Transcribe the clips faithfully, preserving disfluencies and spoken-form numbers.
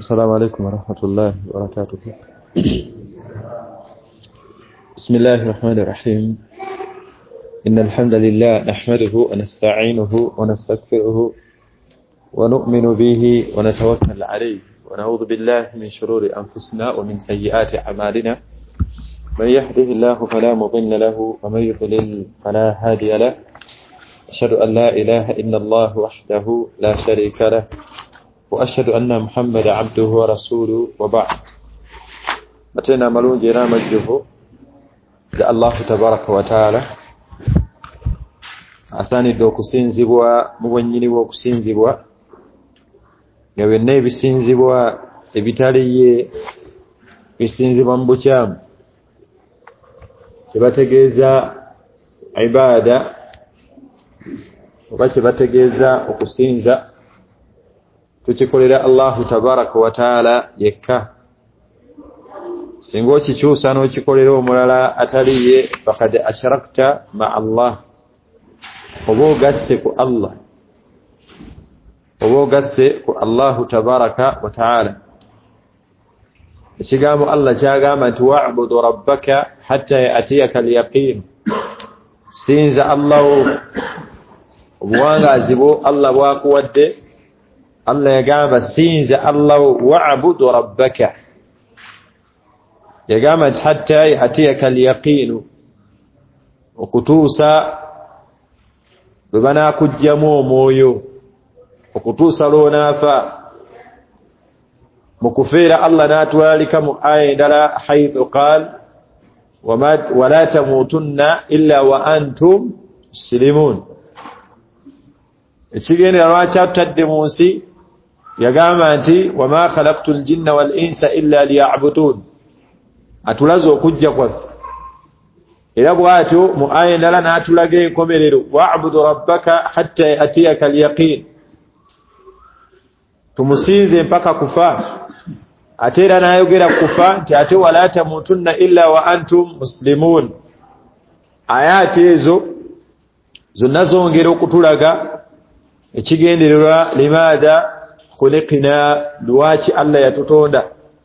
السلام عليكم ورحمة الله وبركاته. بسم الله الرحمن الرحيم. إن الحمد لله نحمده ونستعينه ونستغفره ونؤمن به ونتوكل عليه ونعوذ بالله من شرور أنفسنا ومن سيئات أعمالنا. من يهده الله فلا مضل له ومن يضلل فلا هادي له. أشهد أن لا إله إلا الله وحده لا شريك له وأشهد أن محمد عبده ورسوله وبعد. أتينا ملون جيران مجده جاء الله تبارك وتعالى asani do kusinzibwa mubonyini wo kusinzibwa ngabe ne bisinzibwa ebitaliye bisinzibwa mbuchamu kibategeeza ibada oba kibategeeza okusinza tukikolera Allah tabaraka wa taala yekka. Singo kikyusa n'okikolera omulala ataliye faqad ashrakta ma Allah, oba ogasse ku Allah, oba ogasse ku Allah tabaraka wa taala. Ekigambo Allah kyagamba nti wa'budu rabbaka hatta ya'tiyaka al-yaqin, sinza Allah obuwangazi bwo Allah bwakuwadde. Allah yagamba sinza Allah wa'budu rabbaka, yagamba nti hatta ya'tiyaka al-yaqin, okutuusa bwe banaakugyamu omwoyo, okutuusa lw'onaafa. Mu kufeera Allah n'atwalika mu aya endala haythu qaal wala tamuutunna illa wa antum muslimun. Ekigendera lwaki atutadde mu nsi yagamba nti wama khalaqtu ljinna wal insa illa liya'budun, atulaze okujja kwaffe. Era bw'atyo mu aya endala n'atulaga enkomerero wa'budu rabbaka hatta ya'tiyaka al-yaqin, tumusinze mpaka kufa. Ate era n'ayogera kufa nti ate wala tamuutunna illa wa antum muslimun. Ayati ezo zonna zongera okutulaga ekigendererwa limaada khuliqna, lwaki Allah yatutonda.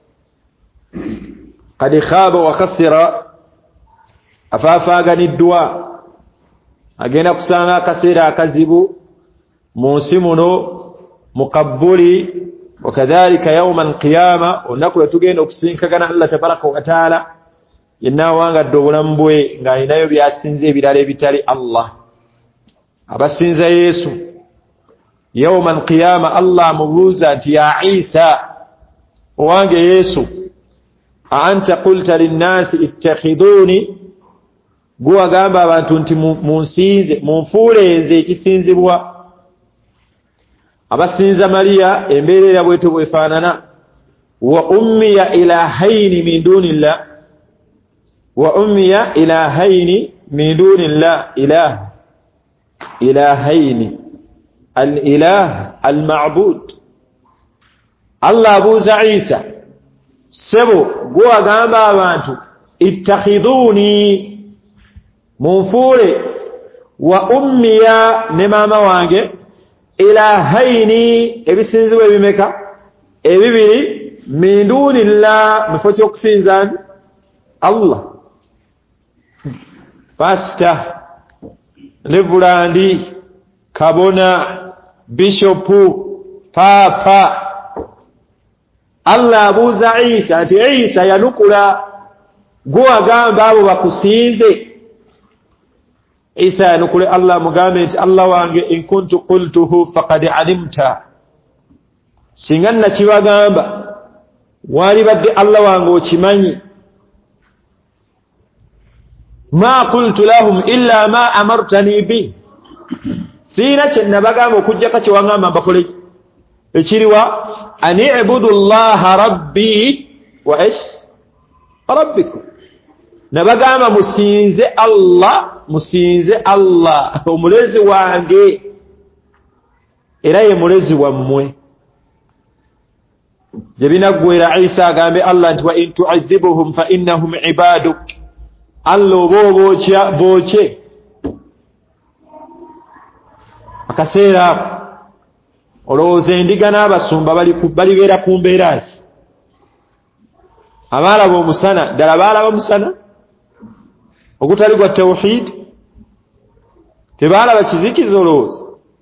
Qad khaba wa khasira, afaafaganiddwa, agenda kusanga akaseera akazibu mu nsi muno, muqabbuli wakadhalika yawma alqiyama, olunaku lwe tugenda okusinkagana Allah tabaraka wa taala yenna awangadde obulamu bwe ng'alinayo byasinze ebirala ebitali Allah. Abasinza Yesu yawma alqiyama Allah mubuuza nti ya Isa, owange Yesu, a anta qulta linnaasi ittakhiduni, gwe wagamba abantu nti munsinze, munfuule nze ekisinzibwa. Abasinza Mariya embeerera bwetu bwefaanana, wa ummiya ilahaini min dunillah, wa ummiya ilahaini min dunillah, ilah ilahaini, al-ilah al-ma'bud. Allah abuuza Isa, sebo gwe wagamba abantu ittakhiduni, munfuule, wa ummiya ne maama wange, ilahaini ebisinzibwa ebimeka ebibiri, min dunillah mufo ky'okusinza Allah. Pastor, Reverend, kabona, bishopu, papa. Allah abuuza Isa nti Isa yanukula, gwe wagamba abo bakusinze. Isa yanukule Allah mugambe nti Allah wange in kuntu qultuhu faqad alimta, singa nakibagamba wali badde Allah wange okimanyi. Ma qultu lahum illa ma amartani bi, siina kye nabagamba okujjako kye wangamba mbakole ekiriwa ani ibudu llaha rabbi wa ish rabbikum, nabagamba musinze Allah, musinze Allah omulezi wange era ye mulezi wammwe. Gye binaggwera Isa agambe Allah nti wa in tu'adhibuhum fa innahum ibaduk, Allah oba obookya bookye. Akaseera ako olowooza endiga n'abasumba balibeera ku mbeera ki? abaalaba omusana ddala baalaba musana ogutali gwa tawhid, tebaalaba kizikiza olowooza.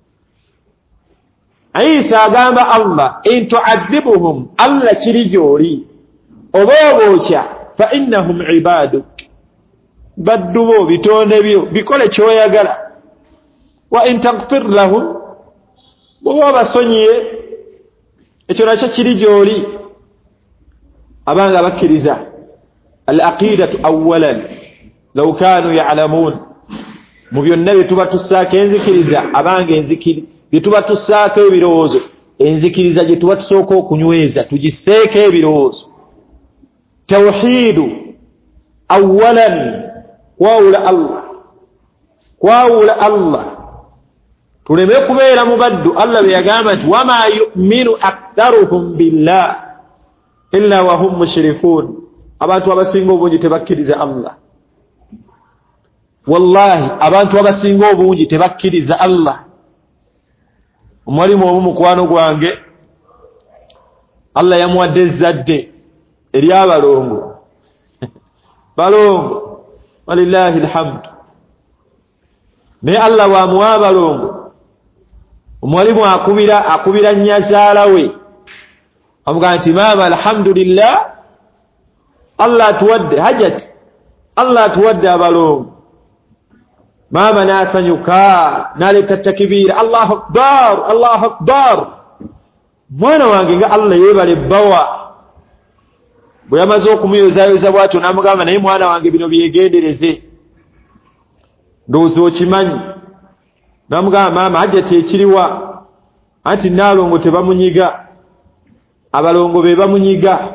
Isa agamba Allah in tu'adhibuhum, Allah kiri gy'oli oba obookya fa innahum ibaduk, baddu bo bitonde byo, bikole kyoyagala. Wa in taghfir lahum, bw'oba basonyiye ekyo nakyo kiri gy'oli. abanga bakkiriza al aqidatu awwalan law kanu ya'lamun, mu byonna bye tuba tussaako enzikiriza abanga enzikiri bye tuba tussaako ebirowoozo, enzikiriza gye tuba tusooka okunyweza tugiseeko ebirowoozo. Tawhiidu awwalan, kwawula Allah, kwawula Allah, tuleme kubeera mu baddu. Allah bwe yagamba nti wama yu'minu aktharuhum billah illa wa hum mushrikun, abantu abasinga obungi tebakkiriza Allah. Wallahi abantu abasinga obungi tebakkiriza Allah. Omwalimu omu mukwano gwange Allah yamuwadde ezzadde ery'abalongo balongo, walillahi alhamdu. naye Allah bw'amuwa abalongo, omwalimu akubira akubira nnyazaala we amugaa nti maama alhamdulillah, Allah atuwadde hajat, Allah atuwadde abalongo. Maama n'asanyuka n'aleeta takbiira, Allahu akbar, Allahu akbar. Mwana wange nga Allah yeebale ebbawa. Bwe yamaze okumuyozaayoza bw'atyo n'amugamba naye mwana wange bino byegendereze, ndowooza okimanyi. N'amugamba maama hajjati ekiriwa, anti naalongo tebamunyiga, abalongo be bamunyiga.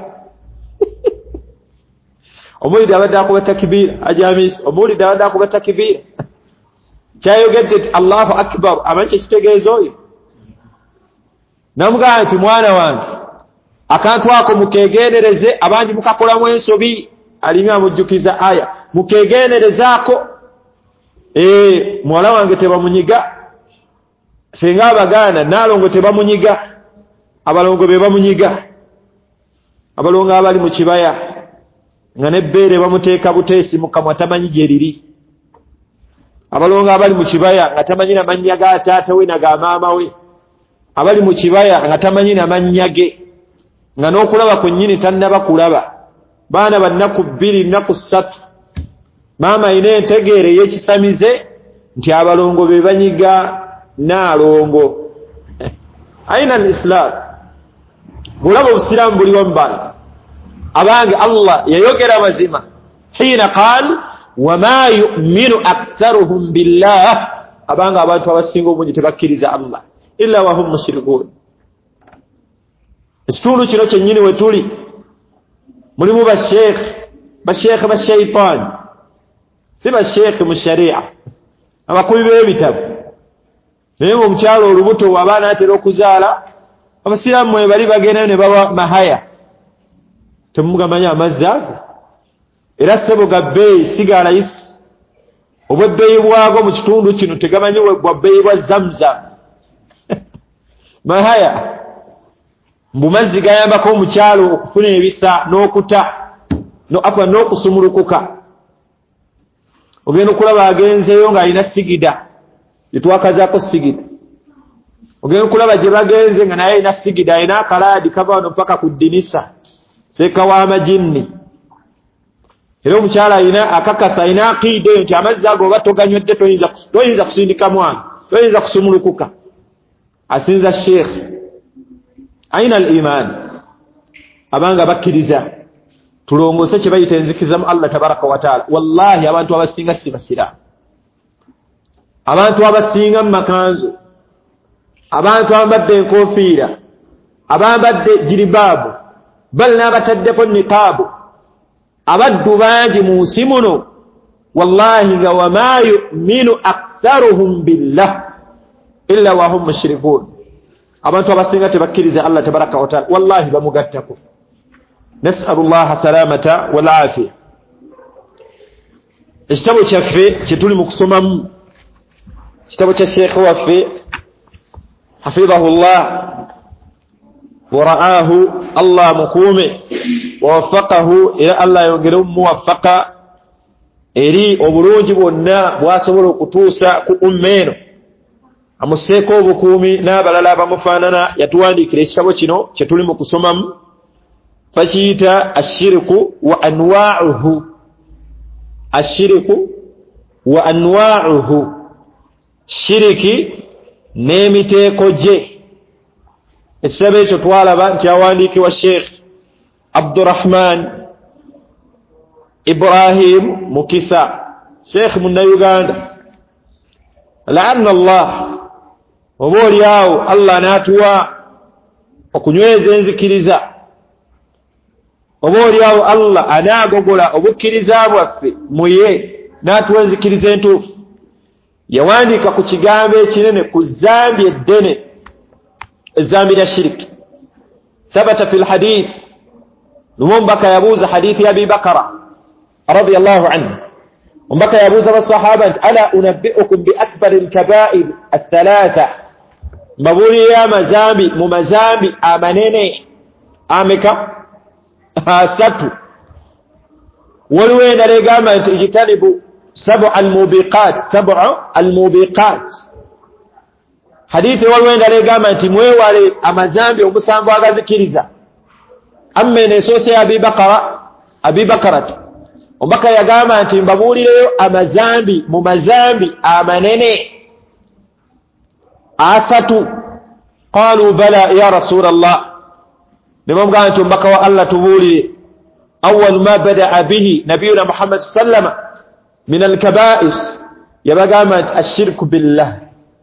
Omulidde abadde akuba takbiira ajamisi, omulidde abadde akuba takbiira kyayogedde nti Allahu akbar, amanyi kyekitegeeza oyo. Namugamba nti mwana wange akantu ako mukegendereze, abangi mukakolamu ensobi. Alinga amujjukiza aya mukegenderezaako. ee muwala wange tebamunyiga, fenga Abaganda naalongo tebamunyiga, abalongo be bamunyiga. Abalongo abali mu kibaya nga nebbeere bamuteeka buteesi mu kamwa tamanyi gye liri. Abalongo abali mu kibaya nga tamanyi na mannya ga taata we na ga maama we. Abali mu kibaya nga tamanyi na mannya ge, nga n'okulaba kwennyini tannaba kulaba. Baana ba nnaku bbiri nnaku ssatu, maama ayina entegeere y'ekisamize nti abalongo be banyiga naalongo. Aina al-Islam, bulaba obusiraamu buliwo mu bantu abange Allah yayogera mazima hiina qaal wama yu'minu aktharuhum billah, abange abantu abasinga obungi tebakkiriza Allah illa wa hum mushrikun. Ekitundu kino kyennyini we tuli mulimu basheekh basheekh bashaitan, si basheekh mu sharia, abakubi b'ebitabo. Naye omukyalo olubuto abaana atera okuzaala, abasiraamu mwe bali bagenda ne bawa mahaya, temugamanya amazzi ago era ssebo ga bbeeyi sigala isi. Obwebbeeyi bwago mu kitundu kino tegamanyi bwa bbeeyi bwa Zamzam. Mahaya mbu mazzi gayambako omukyalo okufuna ebisa n'okuta no akwa n'okusumulukuka. Ogenda okulaba agenzeeyo ng'alina sigida yetwakazaako sigida. Ogenda okulaba gye bagenze nga naye alina sigida, alina akalaadi kava wano paka ku ddinisa seeka w'amajinni. Era omukyala alina akakasa, alina akiida eyo nti amazzi ago oba toganywedde toyinza kusindika mwana, toyinza kusumulukuka. Asinza sheekh aina al-iman, abanga bakkiriza tulongose kye bayita enzikiza mu Allah tabaraka wa taala. Wallahi abantu abasinga si basiraamu, abantu abasinga mu makanzu, abantu abambadde enkofiira, abambadde jiribaabu, bal n'abataddeko niqaabu, abaddu bangi mu nsi muno. Wallahi nga wama yu'minu aktharuhum billah illa wa hum mushrikun, abantu abasinga tebakkiriza Allah tabaraka wa taala. Wallahi bamugattako. Nas'alu llaha salamata wal afiya. Ekitabo kyaffe kye tuli mu kusomamu, kitabo kya sheekhe waffe حفظه الله ورآه الله مقوم ووفقه إلى الله ينقلهم موفقا إلي أبروج بنا بواسبر كتوسا كأمين amuseko bukumi n'abalala bamufaanana yatuwandiikira ekitabo kino kye tuli mu kusomamu fakiyita ashiriku wa anwa'uhu ashiriku wa anwa'uhu shiriki n'emiteeko gye ekitabo ekyo twalaba nti awandiikibwa Sheikh Abdurrahman Ibrahim Mukisa Sheikh Munnayuganda la'anna Allah oboli awo Allah n'atuwa okunyweza enzikiriza oboli awo Allah anaagogola obukkiriza bwaffe muye n'atuwa enzikiriza entuufu yawandiika ku kigambo ekinene ku zambi eddene ezambi lya shiriki thabata fi lhadith lumumbaka yabuuza hadithi ya Abi Bakara radiyallahu anhu umbaka yabuuza basahaba nti ala unabbi'ukum bi akbari alkaba'ir athalatha mbabuli ya mazambi mu mazambi amanene ameka asatu waliwo endala egamba nti ijtanibu sab'a almubiqat sab'a almubiqat hadithi waliwo endala egamba nti mwewale amazambi omusango agazikiriza ammene esoose ya Abi Bakara Abi Bakaratu ombaka yagamba nti mbabuulireyo amazambi mu mazambi amanene asatu qalu bala ya rasul Allah nimamugamba nti ombaka wa Allah tubuulire awwal ma bada'a bihi nabiyuna Muhammad sallama min alkaba'ir yabagamba nti ashirku billah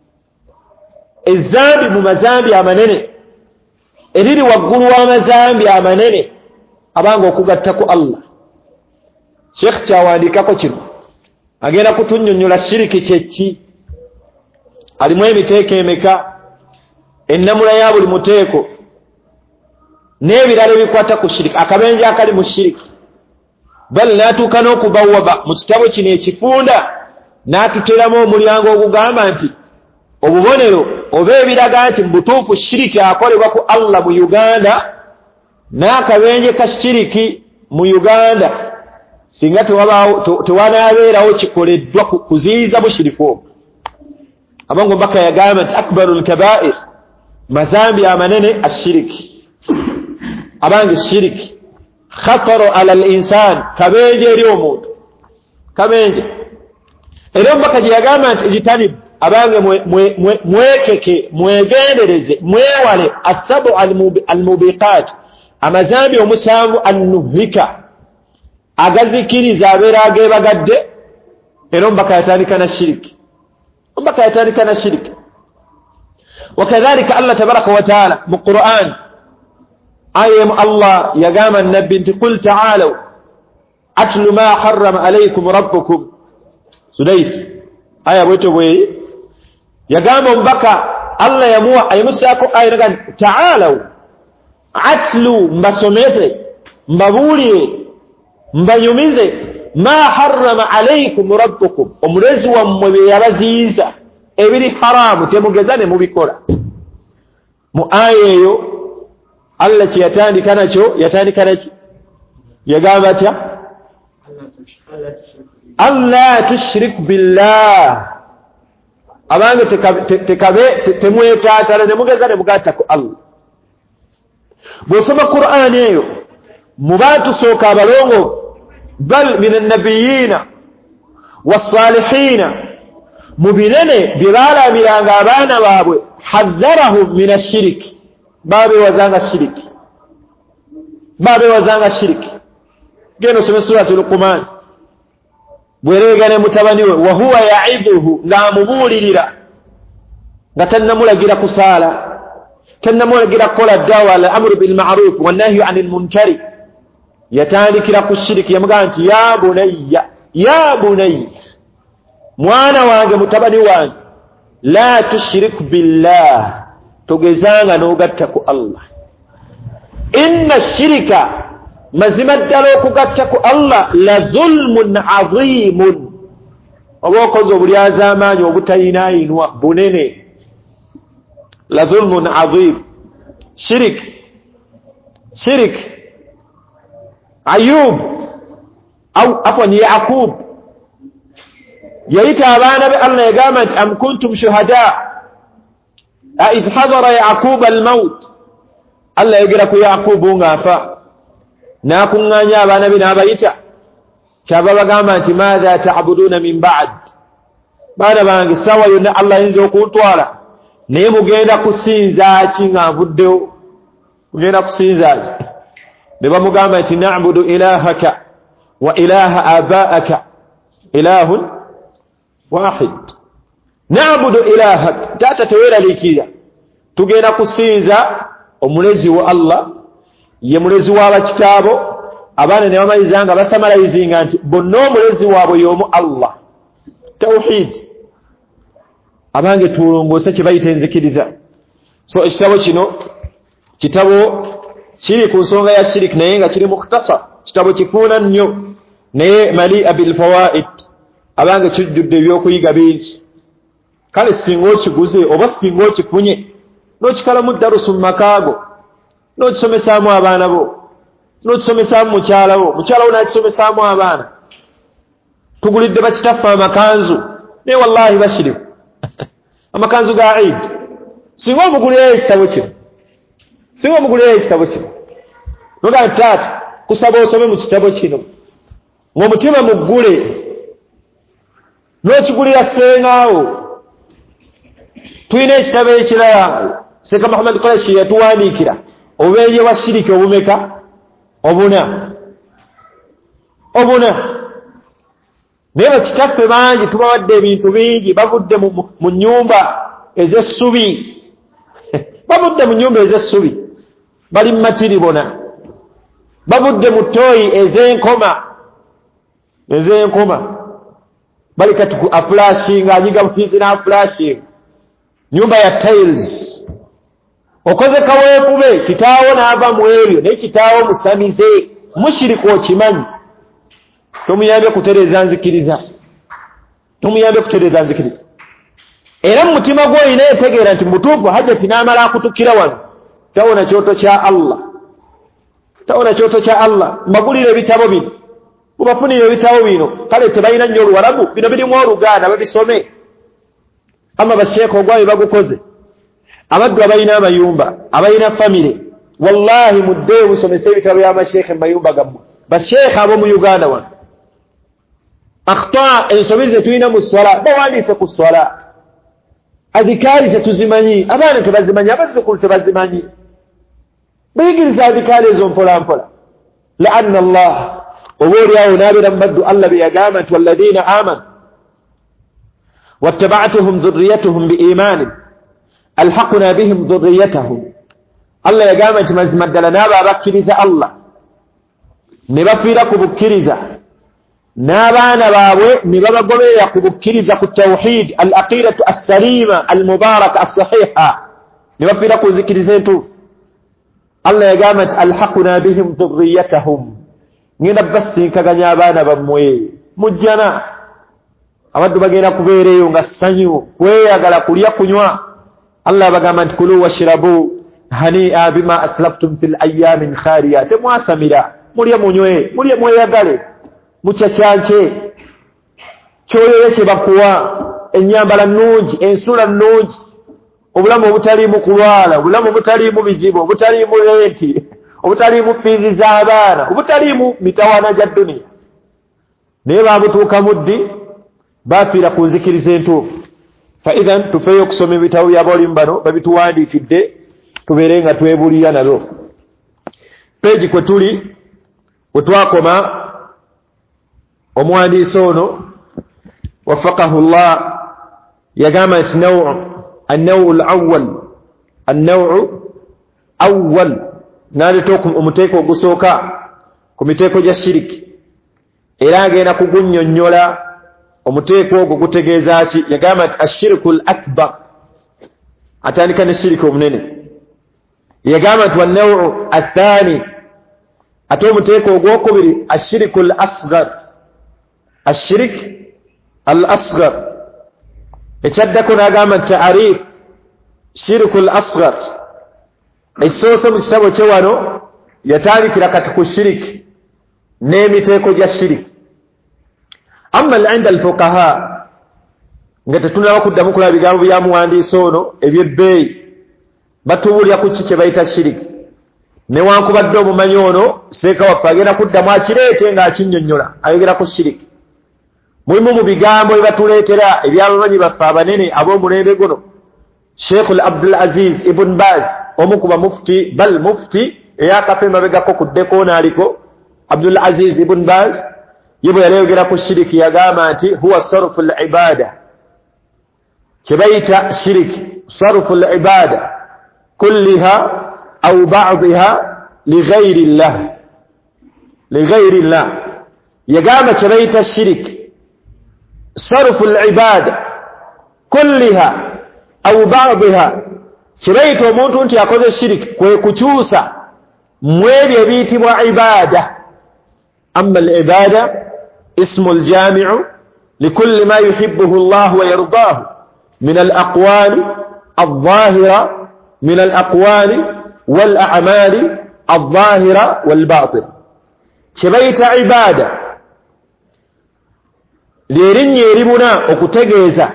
ezambi mu mazambi amanene eriri waggulu w'amazambi amanene abanga okugattaku Allah Sheikh kyawandiikako kino agenda kutunnyonnyola shiriki kyeki alimu emiteeko emeka ennamula ya buli muteeko n'ebirala ebikwata ku shiriki akabenje akali mu shiriki bali n'atuuka n'okubawaba mu kitabo kino ekifunda n'atuteramu omulyango ogugamba nti obubonero oba ebiraga nti mu butuufu shiriki akolebwa ku Allah mu Uganda n'akabenje ka shiriki mu Uganda singa tewabaawo tewanaabeerawo kikoleddwa kuziyiza bushiriku obwo abango mbaka yagamba nti akbarul kaba'ir mazambi amanene ashiriki abange shiriki khataru ala al-insan kabenje eri omuntu kabenje era mbaka gye yagamba nti ijtanib abange mwekeke mwegendereze mwewale asabu almubiqat amazambi omusanvu annuhika agazikiriza abeera agebagadde era mbaka yatandika na shiriki mbaka yatandika na shiriki wakadhalika Allah tabaraka wa taala mu Qur'an ayem Allah yagamba nabbi nti qul ta'alu atlu ma harrama alaykum rabbukum sudais aya bweto bwe yagamba mbaka Allah yamuwa ayimusako ayiraga ta'alu atlu mbasomeze mbabulire mbanyumize ma harrama alaykum rabbukum omulezi wammwe bye yabaziyiza ebiri haramu temugezane mubikola mu aya eyo Allah kye yatandika nakyo yatandika naki yagamba atya alla tushrik billah abange tekabe temwetaatala nemugezane mugatta ku Allah bw'osoma Qur'an eyo mu bantu sooka abalongo bal min annabiyina wassalihina mu binene bye baalamiranga abaana baabwe hadharahum min ashiriki baabewazanga shiriki baabewazanga shiriki genda osome surati Luqman bwereegane mutabani we wa huwa ya'iduhu ng'amubuulirira nga tannamulagira kusaala tannamulagira kukola ddawa al amru bil ma'ruf wa nahyu anil munkari yatandikira ku shiriki yamugamba nti ya bunayya ya bunayya mwana wange mutabani wange la tushrik billah togezanga n'ogatta ku Allah inna shirika mazima ddala okugatta ku Allah la dhulmun azimun oba okoze obulyazaamaanyi obutayinaayinwa bunene لظلم عظيم شرك شرك أيوب أو عفوا يعقوب يأتي أبانا بأن يقامت أم كنتم شهداء إذ حضر يعقوب الموت الله يقرأك يعقوب غافا ناكم غانيا أبانا بنا بيتا شابا قامت ماذا تعبدون من بعد بانا بانك سوى ينا الله ينزل كنتوالا نيمو جيدا كسينزا چينا بدو جيدا كسينزا نبا مقامت نعبد إلهك وإله آبائك إله واحد نعبد إلهك تاتا تويرا لكيدا تجينا كسينزا ومنزي والله يمنزي والله كتابه أبانا نيوما يزانغا بساملا يزينغا بنو منزي وابو يوم الله توحيد abange tulongose kibayita enzikiriza so ekitabo kino kitabo kiri ku nsonga ya shirik naye nga kiri mukhtasar kitabo kifuuna nnyo naye mali abil fawaid abange kijjudde ebyokuyiga bingi kale singa okiguze oba singa okifunye n'okikalamu darusu mu makaago n'okisomesaamu abaana bo n'okisomesaamu mukyala wo mukyala wo n'akisomesaamu abaana tugulidde bakitaffe amakanzu naye wallahi bashirifu amakanzu ga Eid singa omugulira ekitabo kino singa omugulira ekitabo kino noga taata kusaba osome mu kitabo kino ng'omutima muggule n'okigulira sengaawo tulina ekitabo ekirala Seeka Muhammad Quraishi yatuwandiikira obubenje bwa shiriki obumeka obuna obuna naye bakitaffe bangi tubawadde ebintu bingi bavudde mu nnyumba ez'essubi bavudde mu nnyumba ez'essubi bali mu matiribona bavudde mu ttooyi ez'enkoma ez'enkoma bali kati ku aflashinga anyiga buhizi n'aflashinga nyumba ya tiles okoze kaweefube kitaawo n'ava mu ebyo naye kitaawo musamize mushiriku okimanyi tomuyambye kutereeza nzikiriza tomuyambye kutereeza nzikiriza era mu mutima gwo olina etegeera nti mutuufu hajjati n'amala akutukira wano tawona kyoto kya Allah tawona kyoto kya Allah mbagulira ebitabo bino mubafunire ebitabo bino kale tebalina nnyo oluwarabu bino birimu oluganda babisome ama basheekha ogwayo bagukoze abaddu abalina amayumba abalina famire wallahi muddeeyo busomesa ebitabo by'amasheekha mu mayumba gammwe basheekha ab'omu Uganda wano akhta ensobi ze tulina mu swala bawandiise ku swala adhikaari tetuzimanyi abaana tebazimanyi abazzukulu tebazimanyi bayigiriza adhikaari ezo mpola mpola laanna Allah oba oliawo n'abeera mu baddu Allah be yagamba nti walladhiina aamanu wattaba'tuhum dhurriyyatuhum biimaanin alhaqna bihim dhurriyyatahum Allah yagamba nti mazima ddala n'abo abakkiriza Allah ne bafiira ku bukkiriza n'abaana baabwe ne babagoberera ku bukkiriza ku tawhid al aqidatu as-salima al mubaraka as-sahiha ne bafiira ku zikiriza entuufu Allah yagamba nti alhaqna bihim dhurriyyatahum ngenda basinkaganya abaana bammwe mujjana abaddu bagenda kubeereyo nga ssanyu kweyagala kulya kunywa Allah bagamba nti kulu washrabu hani'a bima aslaftum fil ayyamin khaliya temwasamira mulye munywe mulye mweyagale mukyakyanke kyoyoye kye bakuwa ennyambala nnungi ensula nnungi obulamu obutaliimu kulwala obulamu obutaliimu bizibu obutaliimu lenti obutaliimu fiizi z'abaana obutaliimu mitawaana gya dduniya naye baabutuuka muddi baafiira ku nzikiriza entuufu fa idhan tufeeyo okusoma ebitabo by'abalimu bano babituwandiikidde tubeere nga twebulira nabyo peegi kwe tuli we twakoma omuwandiisi ono wafaqahu llah yagamba nti nawu annawu alawwal annawu awwal n'aleeta omuteeko ogusooka ku miteeko gya shiriki era agenda kugunnyonnyola omuteeko ogwo gutegeeza ki yagamba nti ashiriku l akbar atandika ne shiriki omunene yagamba nti wannawu athani ate omuteeko ogwokubiri ashiriku l asgar ashirik al asgar ekyaddako n'agamba nti taarif shirkul asghar esoose mu kitabo kye wano yatandikira kati ku shiriki n'emiteeko gya shiriki. Amma inda alfuqaha nga tetunaba kuddamu kulaba bigambo bya muwandiisi ono ebyebbeeyi batubuulira ku ki kye bayita shiriki. Newankubadde omumanyi ono seeka waffe agenda kuddamu akireete ng'akinnyonnyola ayogera ku shiriki. Mulimu mu bigambo bye batuleetera eby'abamanyi baffe abanene ab'omulembe guno Sheikh Abdul Aziz Ibn Baz omu ku bamufti bal mufti eyakafa emabegako kuddeko naaliko Abdul Aziz Ibn Baz ye bwe yayogera ku shiriki yagamba nti huwa sarfu al-ibada kye bayita shiriki sarfu al-ibada kulliha أو بعضها لغير الله لغير الله يقام كبيت الشرك صرف العبادة كلها أو بعضها كبيت ومونت أنت يأخذ الشرك ويكتوسا مويل يبيت وعبادة. أما العبادة اسم الجامع لكل ما يحبه الله ويرضاه من الأقوال الظاهرة من الأقوال والأعمال الظاهرة والباطن. كبيت عبادة ليرين يرمنا وكتجيزا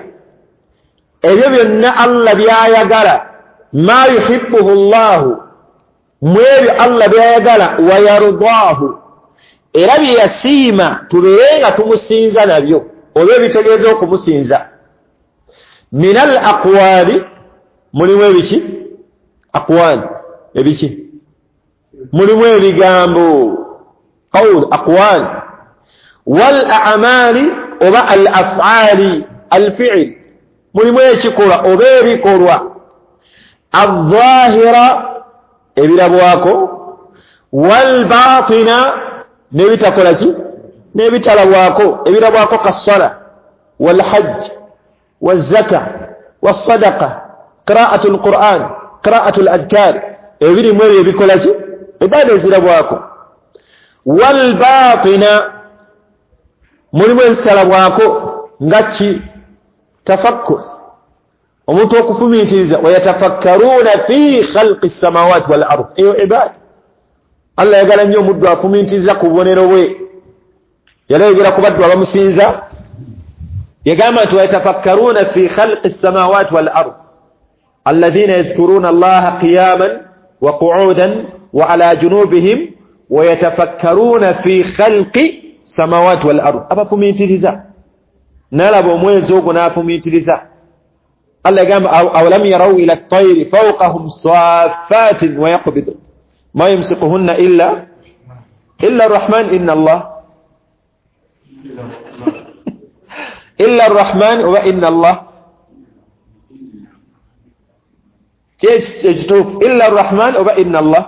إذن الله بيايقال ما يحبه الله mweri Allah byayagala wayardahu era byasiima tubeera tumusinza nabyo olwo bitegeeza okumusinza. Minal aqwali mulimu ebiki aqwali ebiki mulimu ebigambo qawl aqwali wal a'mali oba al af'ali al fi'l mulimu ekikolwa oba ebikolwa adh-dhahira ebirabwako wal batina nebitakola ki nebitalabwako ebirabwako kasala wal hajj wal zaka was sadaqa qira'atu al qur'an qira'atu al adkar ebiri mwere ebikola ki ebade ezirabwako wal batina mulimu ebisalabwako ngaki tafakkur omuntu okufumiitiriza wayatafakkaruna fi khalqi samawati wal ard eyo ibad. Allah yagala nnyo omuddu afumiitiriza ku bubonero bwe yalayogera ku baddu abamusinza yagamba nti wayatafakkaruna fi khalqi samawati wal ard alladhina yadhkuruna allaha qiyaman wa qu'udan wa ala junubihim wayatafakkaruna fi khalqi samawati wal ard abafumiitiriza nalaba omwezi ogwo n'afumiitiriza. الله قام أولم يروا إلى الطير فوقهم صافات ويقبض ما يمسكهن إلا إلا الرحمن إن الله إلا الرحمن وإن الله تجتوف إلا الرحمن وإن الله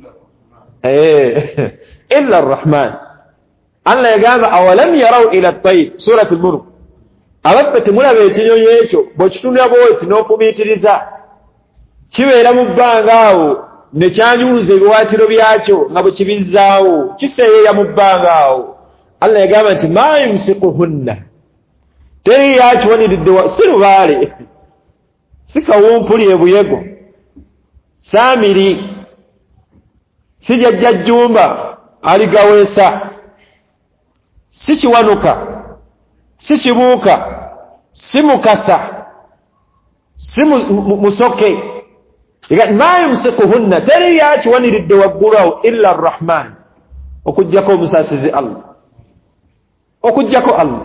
إلا الرحمن. الله قام أولم يروا إلى الطير سورة الملك abaffe temulaba ekinyonyi ekyo bw'okitunula bw'oti n'ofumiitiriza kibeera mu bbanga awo ne kyanyuza ebiwaatiro byakyo nga bwe kibizzaawo kiseeyeeya mu bbanga awo. Allah yagamba nti maa yumsikuhunna teri yakiwaniridde si lubaale si kawumpuli ebuyego saamiri si jjajjajjumba aligaweesa si kiwanuka si kibuuka si mukasa si musoke ma yumsikuhunna teri yakiwaniridde waggulawo illa arrahman okujjako omusaasizi Allah okujjako Allah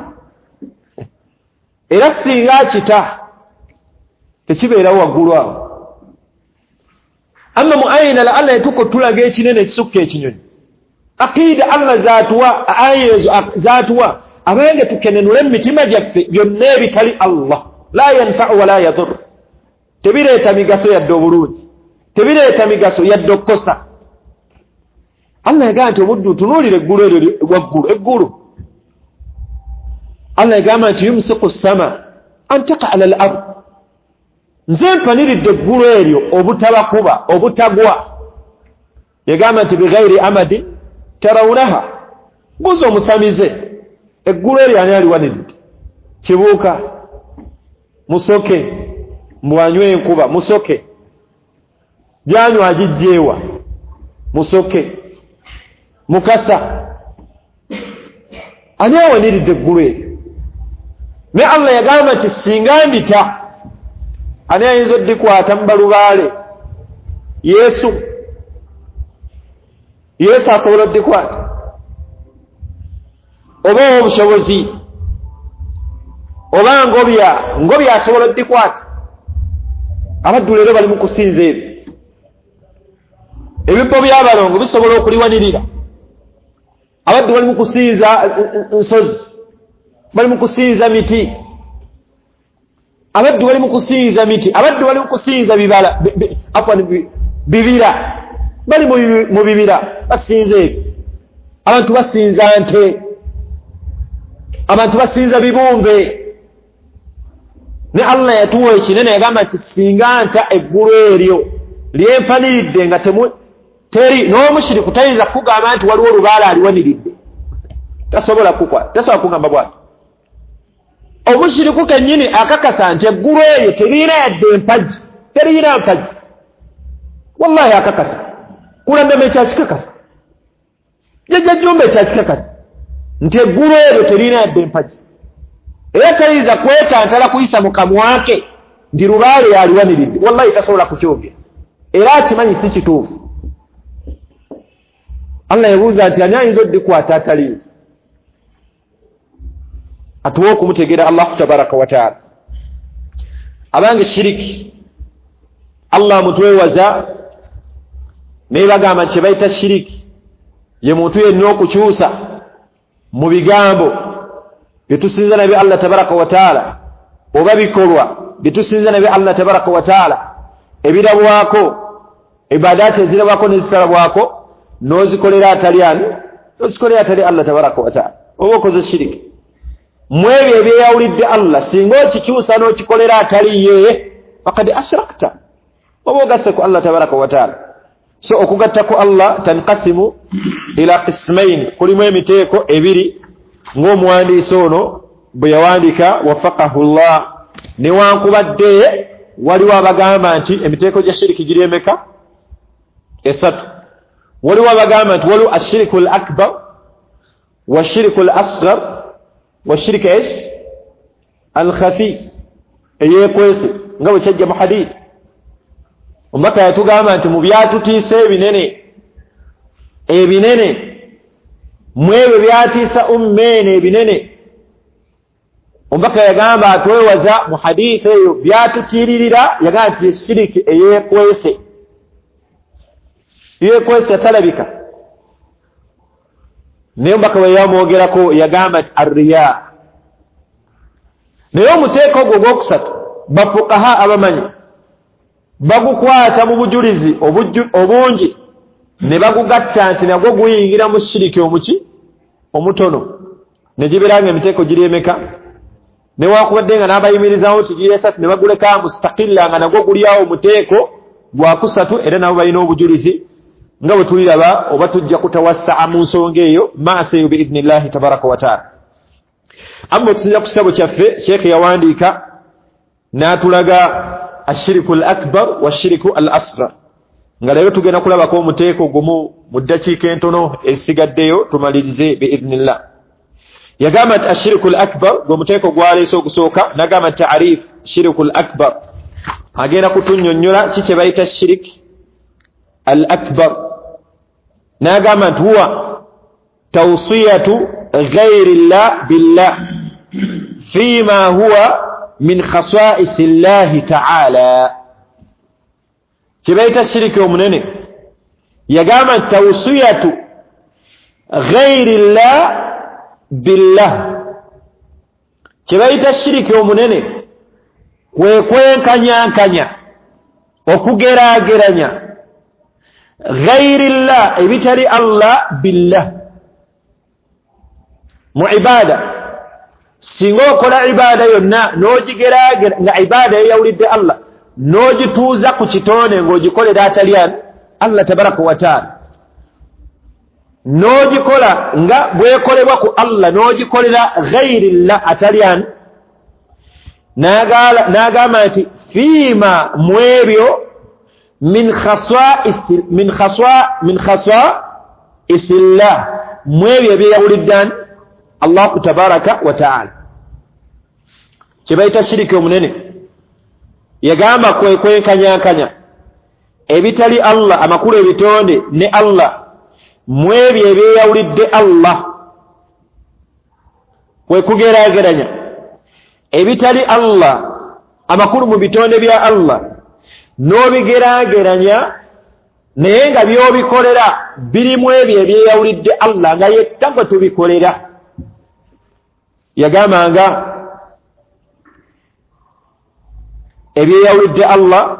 era singa kita tekibeerawo waggulawo. Amma mu ayina la Allah yatuko tulaga ekinene ekisukka ekinyonyi aqida Allah zaatuwa aya ezo zaatuwa abange tukenenula emitima gyaffe byonna ebitali Allah la yanfa'u wa la yadur tebireeta migaso yadde obulungi tebireeta migaso yadde okkosa. Allah yagamba nti obuddu tunuulire eggulu eryo waggulu eggulu Allah yagamba nti yumsiku sama an taqa ala al-ard nze mpaniridde eggulu eryo obutabakuba obutagwa yagamba nti bighairi amadin tarawunaha buzo omusamize eggulu eryo ani aliwaniridde kibuuka musoke mwanywe enkuba musoke janyu ajijjewa musoke mukasa ani awaniridde eggulu eryo ne Allah yagamba nti singa ndita ani ayinza oddikwata mu balubaale Yesu Yesu asobola oddikwata oba obusobozi oba ngobya ngobya asobola oddikwata abaddu leero bali mu kusinza ebyo ebibbo by'abalongo bisobola okuliwanirira abaddu bali mu kusinza nsozi bali mu kusinza miti abaddu bali mu kusinza miti abaddu bali mu kusinza bibala afwan bibira bali mu bibira basinza ebyo abantu basinza nte abantu basinza bibumbe ne Allah yatuwa ekinene yagamba nti singa nta eggulu eryo lyempaniridde nga temu teri n'omushiriku tayinza kugamba nti waliwo olubaala aliwaniridde tasobola kukwata tasobola kugamba bwati omushiriku kennyini akakasa nti eggulu eryo terina yadde empagi terina mpagi wallahi akakasa kulembema ekyakikakasa jjajja jjumba ekyakikakasa nti eggulu eryo terina yadde empagi era tayinza kwetantala kuyisa mu kamwake nti lubaale yaliwaniridde wallahi tasobola kukyogera era akimanyi si kituufu Allah yabuuza nti ani ayinza oddikwata atalinza atuwa okumutegeera Allahu tabaraka wa taala abange shiriki Allah mutwewaza naye bagamba nti bayita shiriki ye muntu yenna okukyusa mu bigambo bitusinza nabi Allah tabaraka wa taala oba bikolwa bitusinza nabi Allah tabaraka wa taala ebirabwako ibadati ezirabwako nezisalabwako nozikolera atali ani nozikolera atali Allah tabaraka wa taala oba okoze shiriki mwebyo ebyeyawulidde Allah singa okikyusa n'okikolera atali ye faqad ashrakta oba ogasse ku Allah tabaraka wa taala so okugatta ku Allah tanqasimu ila qismain kulimu emiteeko ebiri ng'omuwandiisi ono bwe yawandika wafaqahu Allah newankubadde waliwo abagamba nti emiteeko gya shiriki giri emeka esatu waliwo abagamba nti waliwo ashiriku al akbar washiriku al asghar washirika esh al khafi eyekwese nga bwe kyajja mu hadith omubaka yatugamba nti mu byatutiisa ebinene ebinene mwebyo byatiisa ummene ebinene omubaka yagamba atwewaza mu hadith eyo byatutiiririra yagamba nti shiriki eyekwese yekwese talabika naye omubaka we yamwogerako yagamba nti arriya naye omuteeko ogwo ogwokusatu bafuqaha abamanyi bagukwata mu bujulizi obungi ne bagugatta nti nagwo guyingira mu shiriki omuki omutono ne gibeeranga emiteeko giri emeka newakubadde nga n'abayimirizawo nti giri esatu ne baguleka mustaqilla nga nagwo guliawo omuteeko gwakusatu era nabo balina obujulizi nga bwe tuliraba oba tujja kutawassaa mu nsonga eyo maaso eyo biidhnillahi tabaraka wa taala amma okusinzira ku kitabo kyaffe sheekh yawandiika n'atulaga ashiriku al akbar washiriku al asghar nga leero tugenda kulabako omuteeko gumu mu ddakiika entono ezisigaddeyo tumalirize biidhnillah yagamba nti ashiriku al akbar gwe muteeko gwaleese ogusooka nagamba nti taarif shiriku al akbar agenda kutunnyonnyola ki kye bayita shiriki al akbar nagamba nti huwa tawsiyatu ghayri llah billah fima huwa min khasaisi llahi taala kibayita shiriki omunene yagamba nti tawsiyatu ghayri llah billah kibayita shiriki omunene kwe kwenkanyankanya okugeraageranya ghayri llah ebitali Allah billah mu ibada singa okola ibada yonna n'ogigeraageranya nga ibada yeyawulidde Allah n'ogituuza ku kitone ng'ogikolera atali Allah tabaraka wa taala n'ogikola nga bwekolebwa ku Allah n'ogikolera ghayri llah atali nagala nagama ati fima mwebyo min khaswa'is min khaswa min khaswa isillah mwebyo byawuliddan Allah tabaraka wa ta'ala kibaita shiriki omunene yagamba kwe kwenkanya kanya ebitali Allah amakulu ebitonde ne Allah mwebyo ebyawulidde Allah kwe kugeraageranya ebitali Allah amakulu mu bitonde bya Allah n'obigeraageranya naye nga byobikolera birimu ebyo ebyeyawulidde Allah nga yekka gwe tubikolera yagambanga ebyeyawulidde Allah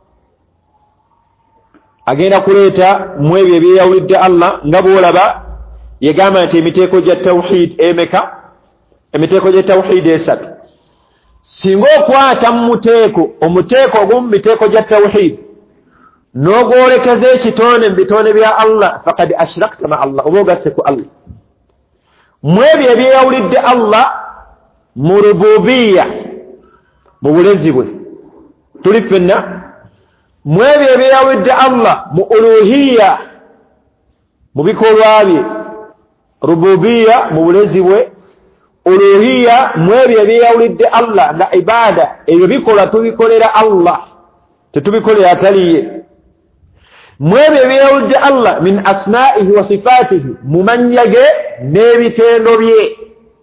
agenda kuleeta mu ebyo ebyeyawulidde Allah nga bw'olaba yagamba nti emiteeko gya tawhid emeka emiteeko gya tawhid esatu singa okwata mu muteeko omuteeko ogumu miteeko gya tawhid n'ogwolekeza ekitonde mu bitonde bya Allah faqad ashrakta ma Allah oba ogasse ku Allah mu ebyo ebyeyawulidde Allah mu rububiya mu bulezi bwe tuli ffenna mu ebyo ebyeyawulidde Allah mu uluhiya mu bikolwa bye rububiya mu bulezi bwe uluhiya mu ebyo ebyeyawulidde Allah nga ibada ebyo bikola tubikolera Allah tetubikolera ataliye mu ebyo ebyeyawulidde Allah min asma'ihi wa sifatihi mu mannya ge n'ebitendo bye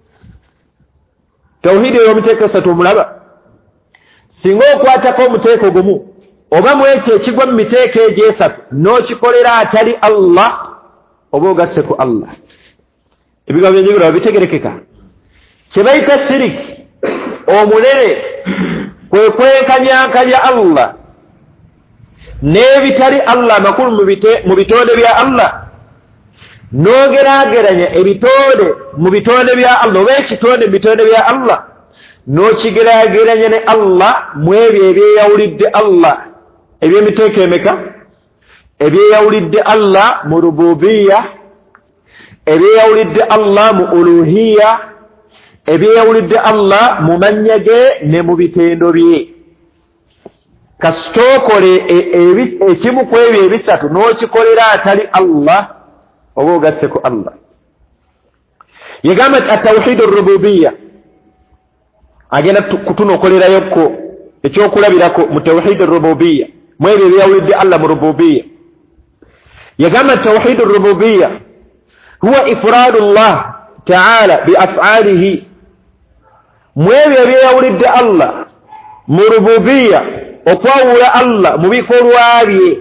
tawhidi eyo miteeko esatu omulaba singa okwatako omuteeko gumu oba mu ekyo ekigwa mu miteeko egyo esatu n'okikolera atali Allah oba ogasse ku Allah ebigambo byenjigirwa bitegerekeka kye bayita shiriki omunene kwe kwenkanyankanya Allah n'ebitali Allah amakulu mu bitonde bya Allah n'ogeraageranya ebitonde mu bitonde bya Allah oba ekitonde mu bitonde bya Allah n'okigeraageranya ne Allah mu ebyo ebyeyawulidde Allah eby'emiteeko emeka ebyeyawulidde Allah mu rububiya ebyeyawulidde Allah mu uluhiya ebyeyawulidde Allah mu mannya ge ne mu bitendo bye kasitookole ekimu ku ebyo ebisatu n'okikolera atali Allah oba ogasse ku Allah yagamba nti atawhidu rububiya agenda kutunookolerayokko ekyokulabirako mu tawhidu rububiya mu ebyo ebyeyawulidde Allah mu rububiya yagamba nti tawhidu rububiya huwa ifradu Allah ta'ala bi af'alihi mu ebyo ebyeyawulidde Allah mu rububiya okwawula Allah mu bikolwa bye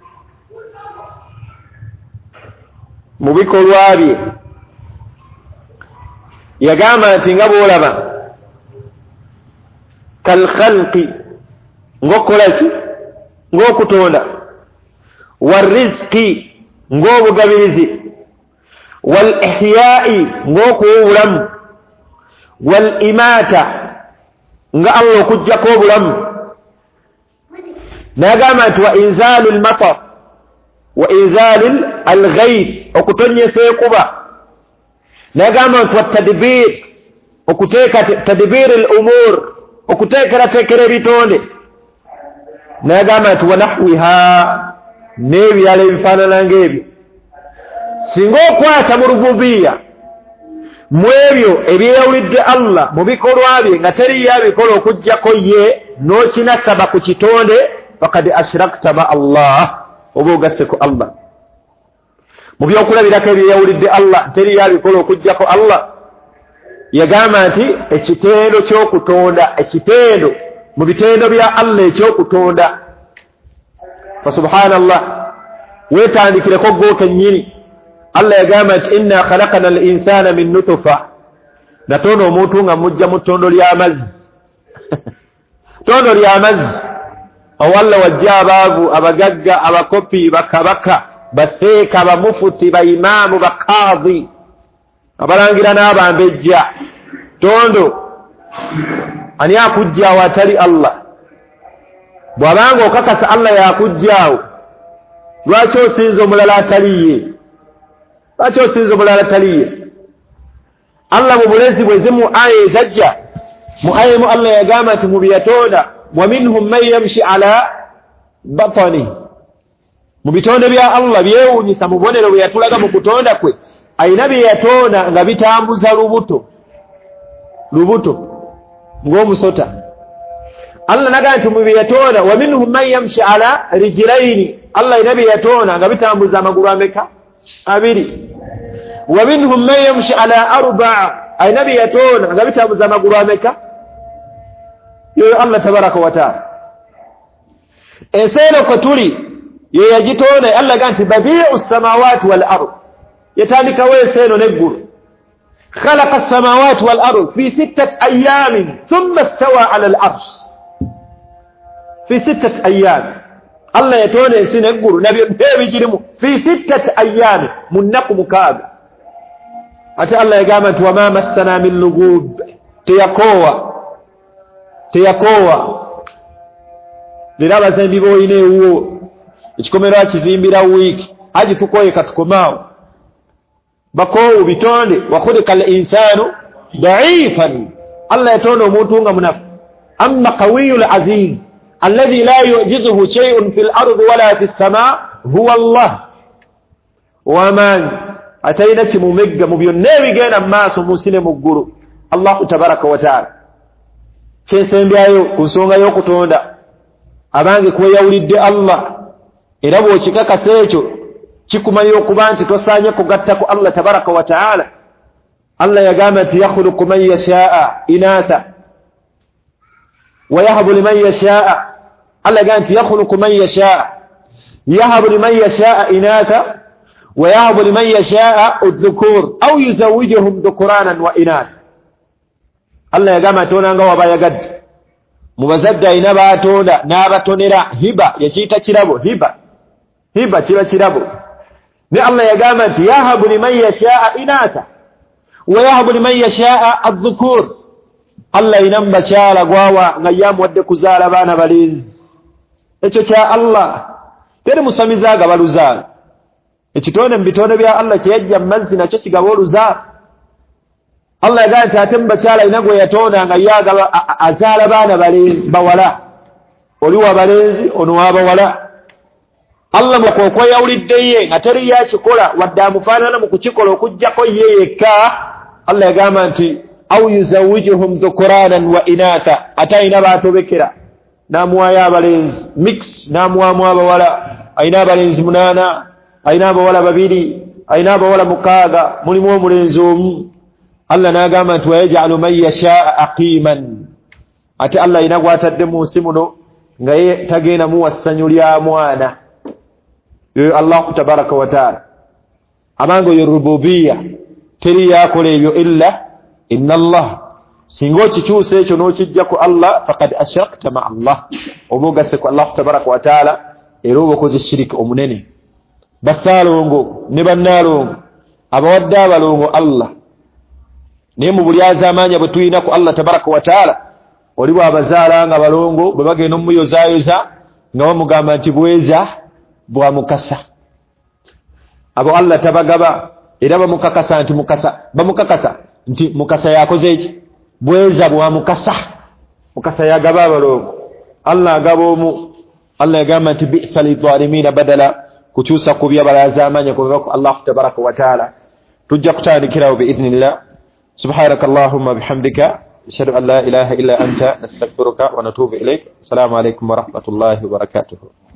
mu bikolwa bye yagamba nti nga bw'olaba kal khalqi ng'okukola ki ng'okutonda wal rizqi ng'obugabirizi wal ihya'i ng'okuwa obulamu wal imaata nga Allah okuggyako obulamu n'agamba nti wa inzaalu al-matar wa inzaalu al-ghayth okutonyesa ekuba n'agamba nti wa tadbir okuteeka tadbir al-umur okuteekerateekera ebitonde n'agamba nti wa nahwiha n'ebirala ebifaanana ng'ebyo singa okwata mu rububiya mu ebyo ebyeyawulidde Allah mu bikolwa bye nga teriyo abikola okuggyako ye n'okinasaba ku kitonde fakad ashrakta ma Allah oba ogasse ku Allah mu byokulabirako ebyeyawulidde Allah teriyo abikola okuggyako Allah yagamba nti ekitendo ky'okutonda ekitendo mu bitendo bya Allah ekyokutonda fa subhanallah weetandikireko gwo kennyini Allah yagamba nti inna khalaqana al-insana min nutfa natona omuntu nga mujja mu ttondo ly'amazzi ttondo ly'amazzi awalla wajja abaavu abagagga abakopi bakabaka baseeka bamufuti baimaamu bakaadhi abalangira n'abambejja tondo ani akujjaawo atali Allah bw'abanga okakasa Allah yakujjaawo lwaki osinza omulala ataliye lwaki osinza omulala ataliye Allah mu bulezi bwe zimu aya ezajja muayemu Allah yagamba ati mubiyatonda wa minhum man yamshi ala batani mu bitonde bya Allah byewunyisa mubonero bwe yatulaga mu kutonda kwe ayina bye yatonda nga bitambuza lubuto lubuto ng'omusota Allah naga nti mu bye yatonda wa minhum man yamshi ala rijlaini Allah ayina bye yatonda nga bitambuza amagulu ameka abiri wa minhum man yamshi ala arba'a ayina bye yatonda nga bitambuza amagulu ameka yo Allah tabaraka wa taala esero ko tuli ye yajitonda Allah ganti badi'u samawati wal ard yatandika weseno neggulu khalaqa as-samawati wal ard fi sittati ayamin thumma istawa 'ala al-'arsh fi sittati ayam Allah yatonda ensi neggulu nabyo ebijirimu fi sittati ayam munnaku mukaga ate Allah yagamba nti wama massana min lugub teyakowa teyakowa lera bazimbi boyine uwo ekikomera kizimbira wiki aji tukoye katukomao bakowu bitonde wa khulika al-insanu da'ifan Allah yatonda omuntu nga munafu amma qawiyul aziz alladhi la yu'jizuhu shay'un fil ardi wala fis samaa huwa Allah wa man atayna kimumegga mu byonna ebigenda maaso musine mu ggulu Allah tabaraka wa taala kyesembyayo ku nsonga y'okutonda abange kweyawulidde Allah era bw'okikakasa ekyo kikumanya okuba nti tosaanye kugattako Allah tabaraka wa taala Allah yagamba nti yakhluqu man yashaa inatha wa yahabu liman yashaa Allah yagamba nti yakhluqu man yashaa yahabu liman yashaa inatha wa yahabu liman yashaa adh-dhukur aw yuzawwijuhum dhukuranan wa inatha Allah yagamba tonanga wabayagadde mu bazadde ayina baatonda n'abatonera hiba yakiyita kirabo hiba hiba kiba kirabo ne Allah yagamba nti yahabu liman yashaa inatha wa yahabu liman yashaa adh-dhukur Allah inamba kyala gwawa nga yamuwadde kuzaala baana balenzi ekyo kya Allah teri musamizaga baluzaala ekitonde mu bitonde bya Allah kyeyajja mazzi nakyo kigaba oluzaala Allah yagamba nti ate mubakyala ina gwe yatonda nga yagaba azaala baana balenzi bawala oli wa balenzi ono wabawala Allah mukoko yawulidde nga teri yakikola wadde amufaanana mu kukikola okujjako ye yekka Allah yagamba nti aw yuzawijuhum dhukuranan wa inatha ate ayina baatobekera n'amuwaayo abalenzi mix n'amuwaamu abawala ayina abalenzi munaana ayina abawala babiri ayina abawala mukaaga mulimu omulenzi omu Allah n'agamba nti wayaj'alu man yashaa aqiman ate Allah ayina gw'atadde mu nsi muno nga ye tagenda muwa ssanyu lya mwana yo Allah tabaraka wa taala amango yo rububiyya teri yakola ebyo illa inna Allah singo kikyuse ekyo n'okijjako Allah faqad ashrakta ma Allah obugase ku Allah tabaraka wa taala era obukoze shiriki omunene basalongo ne bannalongo abawadde abalongo Allah naye mu buli azamanya bwe tuyina ku Allah tabaraka wa taala oliwo abazaala nga balongo bwe bagenda omuyozaayoza nga bamugamba nti bweza bwa mukasa abo Allah tabagaba era bamukakasa nti mukasa bamukakasa nti mukasa yakoze eki bweza bwa mukasa mukasa yagaba abalongo Allah agaba omu Allah yagamba nti bi'sa lidh-dhalimina badala kukyusa ku by'abalazamanya ku Allah tabaraka wa taala tujja kutandikirawo bi'idhnillah سبحانك اللهم بحمدك أشهد أن لا إله إلا أنت نستغفرك ونتوب إليك السلام عليكم ورحمة الله وبركاته